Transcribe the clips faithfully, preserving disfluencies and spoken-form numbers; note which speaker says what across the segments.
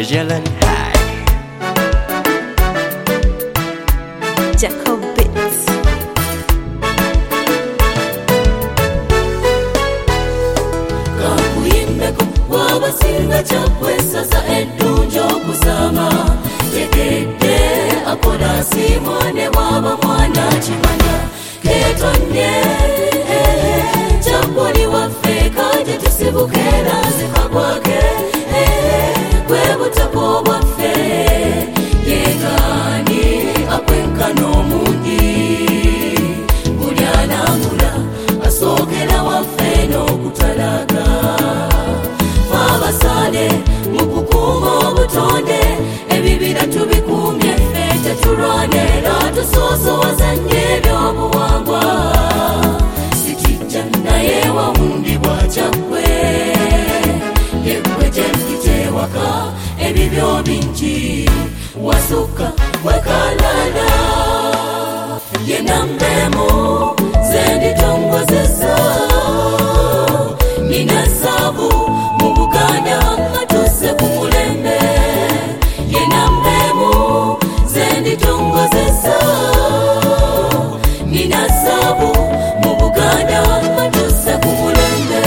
Speaker 1: Treasure and High.
Speaker 2: Jacob Beats.
Speaker 3: Kakuyimeko wabasinga chakwesa za edunjo kusama Tegede akola simone waba mwana chimanya Ketonye chakoli wafeka jetusibukela zikakwake Kwebutako wafe Yegani akwenkano mungi Bulyanamula asokela wafe no kutalaga Fabasale mukukuma obutonde Ebibira tubikumye fete turwanera tusoso wazanye ebyobuwangwa Sikijja naye wawundibwa kyakwe Yekwe gyempite waka ebibyo bingi Wasuka wekalala Yenambemu zenditongozesa Nina sabu mu Buganda atuse ku mulembe Yenambemu zenditongozesa Nina sabu mu Buganda atuse ku mulembe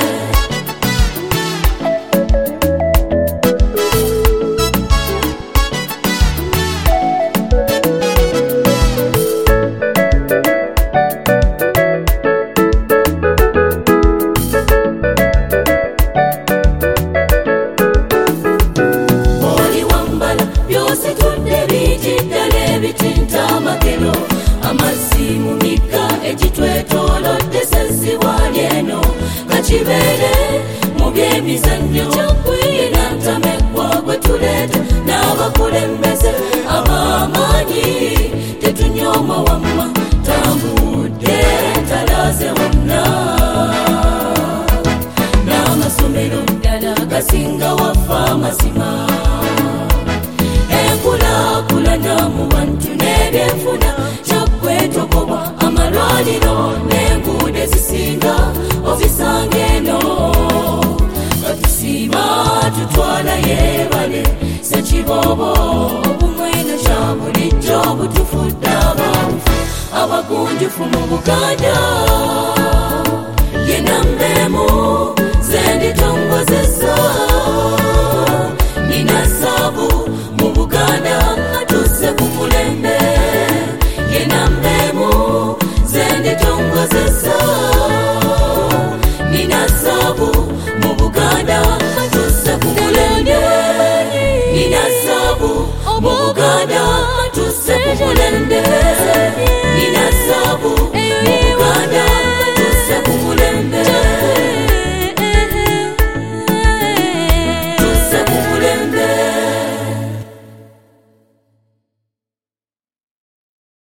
Speaker 3: Kachibere mubye mizanyo chakwiye nantamekwa gwetuleta n'abakulembeze abamanyi tetunyoma wamma tambudde talaze wonna n'amasomero ddala gasinga wafa amazima enkulaakulana mu bantu n'ebyenfuna kyakwetokobwa amalwaliro n'enguudo ezisinga ofisanga eno katusiima tutwala yeebale sekibobo obumweno kya bulijjo butufudde abawufu abagunjufu mu Buganda yenambemu zenditongozesa nina sabu mu Buganda atuse ku mulembe yenambemu zenditongozesa Nina sabu mu Buganda atuse ku mulembe Nina sabu mu Buganda atuse ku mulembe